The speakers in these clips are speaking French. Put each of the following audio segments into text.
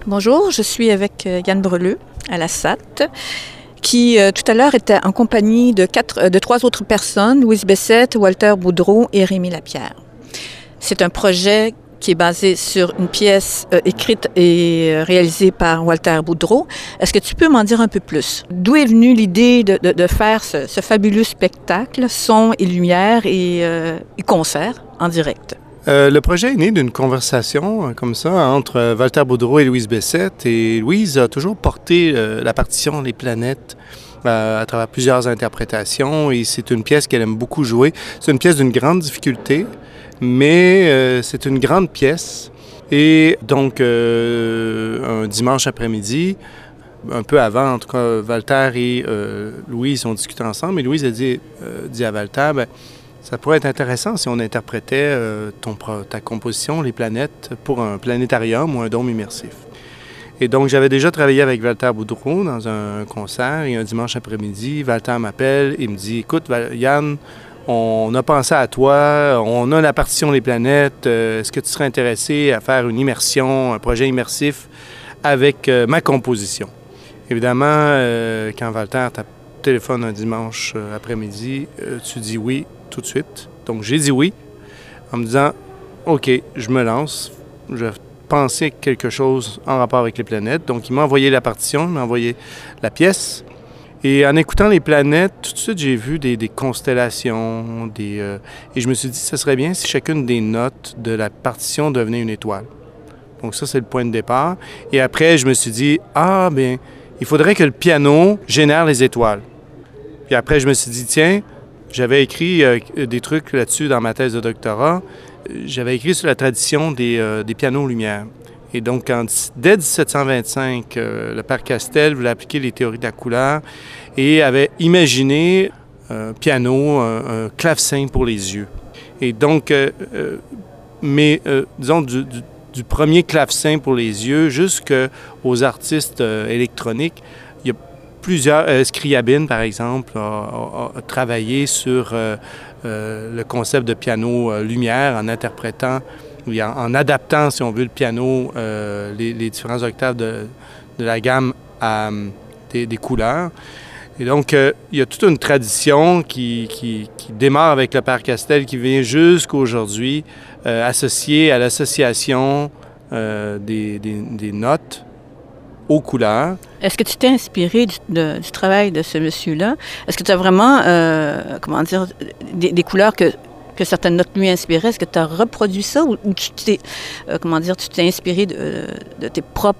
Bonjour, je suis avec Yann Breleux à la SAT, qui tout à l'heure était en compagnie de trois autres personnes, Louise Bessette, Walter Boudreau et Rémi Lapierre. C'est un projet qui est basé sur une pièce écrite et réalisée par Walter Boudreau. Est-ce que tu peux m'en dire un peu plus? D'où est venue l'idée de faire ce fabuleux spectacle, son et lumière et concert en direct? Le projet est né d'une conversation comme ça entre Walter Boudreau et Louise Bessette. Et Louise a toujours porté la partition Les Planètes à travers plusieurs interprétations. Et c'est une pièce qu'elle aime beaucoup jouer. C'est une pièce d'une grande difficulté, mais c'est une grande pièce. Et donc, un dimanche après-midi, un peu avant, en tout cas, Walter et Louise ont discuté ensemble. Et Louise a dit à Walter, ça pourrait être intéressant si on interprétait ta composition, Les Planètes, pour un planétarium ou un dôme immersif. Et donc, j'avais déjà travaillé avec Walter Boudreau dans un concert et un dimanche après-midi, Walter m'appelle et me dit « Écoute, Yann, on a pensé à toi, on a la partition Les Planètes, est-ce que tu serais intéressé à faire une immersion, un projet immersif avec ma composition? » Évidemment, quand Walter téléphone un dimanche après-midi, tu dis oui tout de suite. Donc, j'ai dit oui en me disant « OK, je me lance. Je pensais quelque chose en rapport avec les planètes. » Donc, il m'a envoyé la partition, il m'a envoyé la pièce. Et en écoutant les planètes, tout de suite, j'ai vu des constellations, et je me suis dit, ce serait bien si chacune des notes de la partition devenait une étoile. Donc ça, c'est le point de départ. Et après, je me suis dit, il faudrait que le piano génère les étoiles. Puis après, je me suis dit, tiens, j'avais écrit des trucs là-dessus dans ma thèse de doctorat. J'avais écrit sur la tradition des pianos lumière. Et donc, dès 1725, le père Castel voulait appliquer les théories de la couleur et avait imaginé un piano, un clavecin pour les yeux. Et donc, disons, du premier clavecin pour les yeux jusqu'aux artistes électroniques, il y a plusieurs... Scriabine, par exemple, a travaillé sur le concept de piano lumière en interprétant, en adaptant, si on veut, le piano, les différents octaves de la gamme des couleurs. Et donc, il y a toute une tradition qui démarre avec le père Castel, qui vient jusqu'à aujourd'hui, associée à l'association des notes aux couleurs. Est-ce que tu t'es inspiré du travail de ce monsieur-là? Est-ce que tu as vraiment, des couleurs que certaines notes lui inspiraient? Est-ce que tu as reproduit ça ou tu t'es, tu t'es inspiré de ta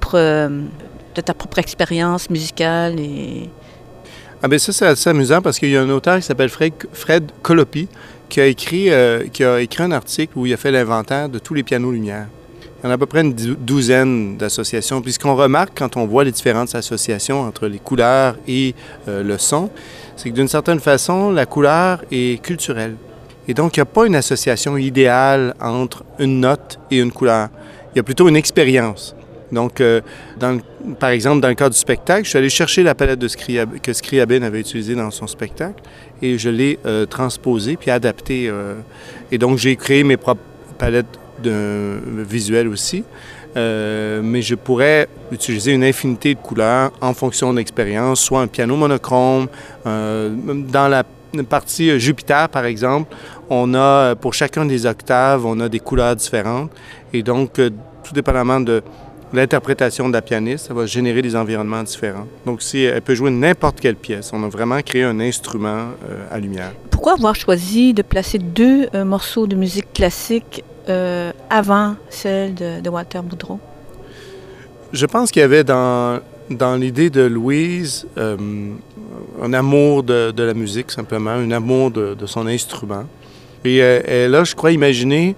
propre expérience musicale et... Ça, c'est assez amusant parce qu'il y a un auteur qui s'appelle Fred Colopy qui a écrit un article où il a fait l'inventaire de tous les pianos lumière. Il y en a à peu près une douzaine d'associations. Puis ce qu'on remarque quand on voit les différentes associations entre les couleurs et le son, c'est que d'une certaine façon, la couleur est culturelle. Et donc, il n'y a pas une association idéale entre une note et une couleur. Il y a plutôt une expérience. Donc, par exemple, dans le cadre du spectacle, je suis allé chercher la palette que Scriabine avait utilisée dans son spectacle et je l'ai transposée puis adaptée. Et donc, j'ai créé mes propres palettes visuelles aussi. Mais je pourrais utiliser une infinité de couleurs en fonction de l'expérience, soit un piano monochrome. Dans la partie Jupiter, par exemple, on a, pour chacun des octaves, on a des couleurs différentes. Et donc, tout dépendamment de l'interprétation de la pianiste, ça va générer des environnements différents. Donc, elle peut jouer n'importe quelle pièce. On a vraiment créé un instrument à lumière. Pourquoi avoir choisi de placer deux morceaux de musique classique avant celle de Walter Boudreau? Je pense qu'il y avait dans l'idée de Louise un amour de la musique, simplement, un amour de son instrument. Et elle a, je crois, imaginé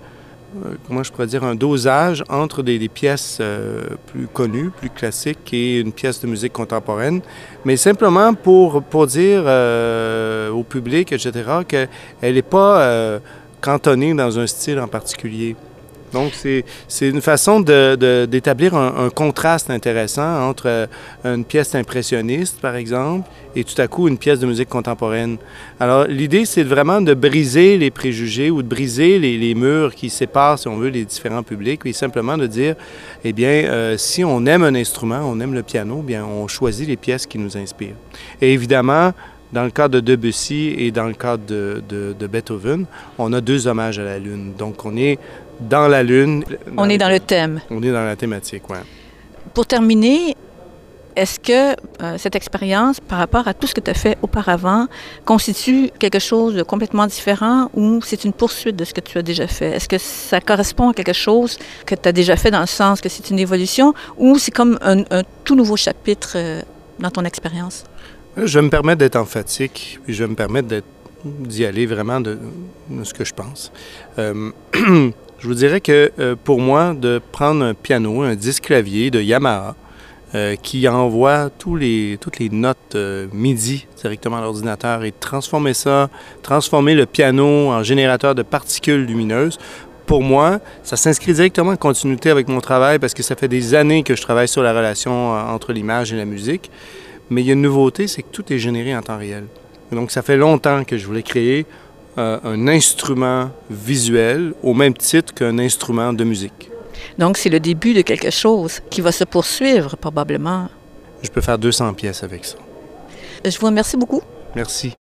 un dosage entre des pièces plus connues, plus classiques et une pièce de musique contemporaine, mais simplement pour dire au public, etc., qu'elle n'est pas cantonnée dans un style en particulier. Donc, c'est une façon d'établir un contraste intéressant entre une pièce impressionniste, par exemple, et tout à coup une pièce de musique contemporaine. Alors, l'idée, c'est vraiment de briser les préjugés ou de briser les murs qui séparent, si on veut, les différents publics, et simplement de dire, eh bien, si on aime un instrument, on aime le piano, bien, on choisit les pièces qui nous inspirent. Et évidemment, dans le cadre de Debussy et dans le cadre de Beethoven, on a 2 hommages à la Lune. Donc, on est dans la Lune. On est dans le thème. On est dans la thématique, oui. Pour terminer, est-ce que cette expérience, par rapport à tout ce que tu as fait auparavant, constitue quelque chose de complètement différent ou c'est une poursuite de ce que tu as déjà fait? Est-ce que ça correspond à quelque chose que tu as déjà fait dans le sens que c'est une évolution ou c'est comme un tout nouveau chapitre dans ton expérience? Je vais me permettre d'être emphatique, puis je vais me permettre d'y aller vraiment de ce que je pense. Je vous dirais que pour moi, de prendre un piano, un disque clavier de Yamaha, qui envoie toutes les notes MIDI directement à l'ordinateur et transformer le piano en générateur de particules lumineuses, pour moi, ça s'inscrit directement en continuité avec mon travail parce que ça fait des années que je travaille sur la relation entre l'image et la musique. Mais il y a une nouveauté, c'est que tout est généré en temps réel. Donc, ça fait longtemps que je voulais créer un instrument visuel au même titre qu'un instrument de musique. Donc, c'est le début de quelque chose qui va se poursuivre probablement. Je peux faire 200 pièces avec ça. Je vous remercie beaucoup. Merci.